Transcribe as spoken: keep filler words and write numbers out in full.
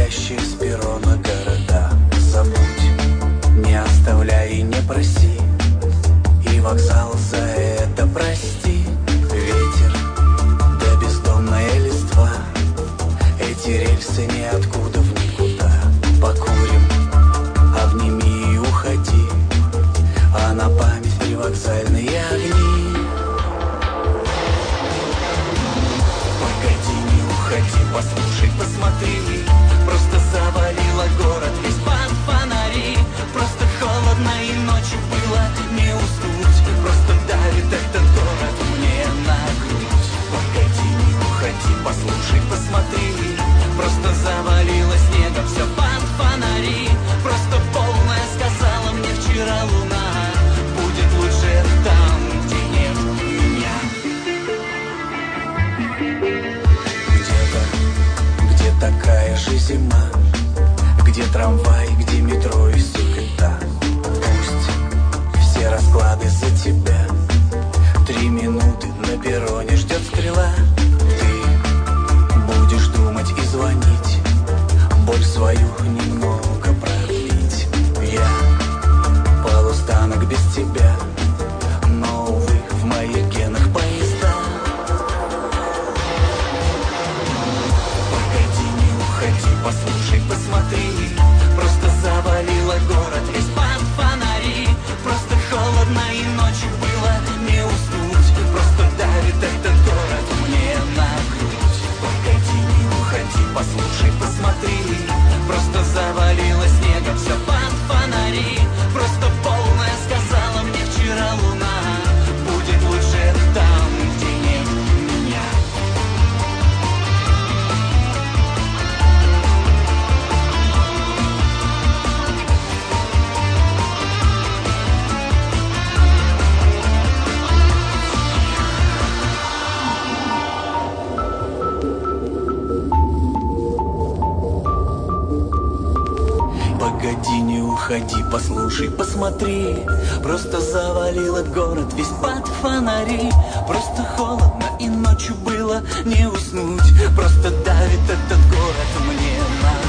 уходящие с перрона города. Забудь, не оставляй и не проси, и вокзал за это прости. Ветер, да бездомная листва, эти рельсы ниоткуда в никуда. Покурим, обними и уходи, а на память привокзальные огни. Погоди, не уходи, послушай, посмотри, просто завалило город весь под фонари. Просто холодно и ночью было не уснуть, просто давит этот город мне на грудь. Погоди, не уходи, послушай, посмотри, просто завалило снегом все под фонари. Просто полная сказала мне вчера луна, будет лучше там, где нет меня. Где-то, где такая же зима, где трамвай, где метро и суета. Пусть все расклады за тебя, три минуты на перроне ждет стрела. Ты будешь думать и звонить, боль свою немного продлить. Я полустанок без тебя, но, увы, в моих генах поезда. Погоди, не уходи, послушай, посмотри, просто завалило город весь под фонари. Просто холодно и ночью было не уснуть, просто давит этот город мне на грудь. Погоди, не уходи, послушай, посмотри, просто завалило снегом все под фонари. Просто полная сказала мне вчера луна, будет лучше там, где нет меня. Погоди, не уходи, послушай, посмотри, просто завалило город весь под фонари. Просто холодно и ночью было не уснуть, просто давит этот город мне на